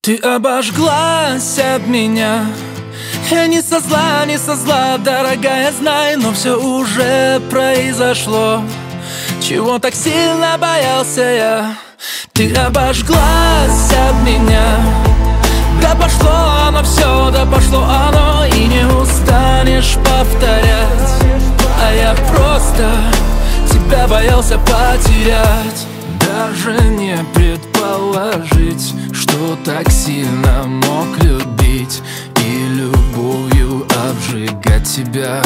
Ты обожглась об меня. Я не со зла, дорогая, знай, но все уже произошло. Чего так сильно боялся я? Ты обожглась об меня. Да пошло оно все, да пошло оно, и не устанешь повторять. А я просто тебя боялся потерять. Даже не предположить, что так сильно мог любить и любовью обжигать тебя,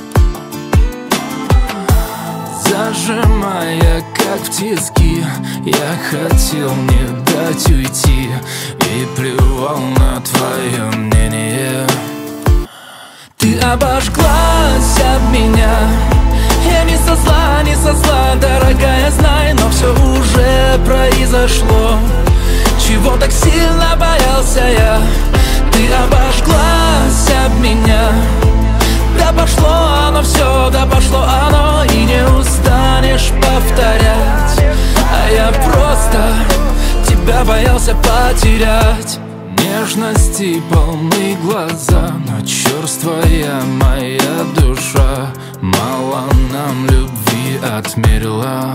зажимая как в тиски. Я хотел не дать уйти и плевал на твое мнение. Ты обожглась об меня. Я не со зла, дорогая, знай, но все уже произошло. Чего так сильно боялся я? Ты обожглась об меня. Да пошло оно все, да пошло оно, и не устанешь повторять. А я просто тебя боялся потерять. Нежности полны глаза, но черствая моя душа мало нам любви отмерила.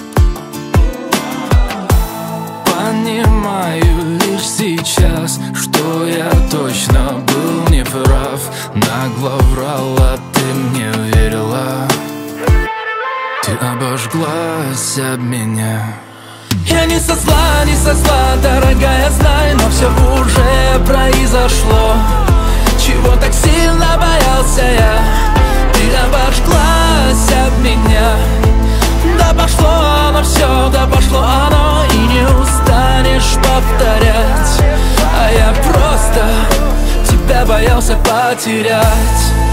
Понимаю лишь сейчас, что я точно был неправ. Нагло врала, ты мне верила. Ты обожглась об меня. Я не со зла, дорогая, знай, но все уже произошло. Чего так сильно боялся я? Ты обожглась об меня. Да пошло оно все, да пошло оно, и не устанешь повторять. А я просто тебя боялся потерять.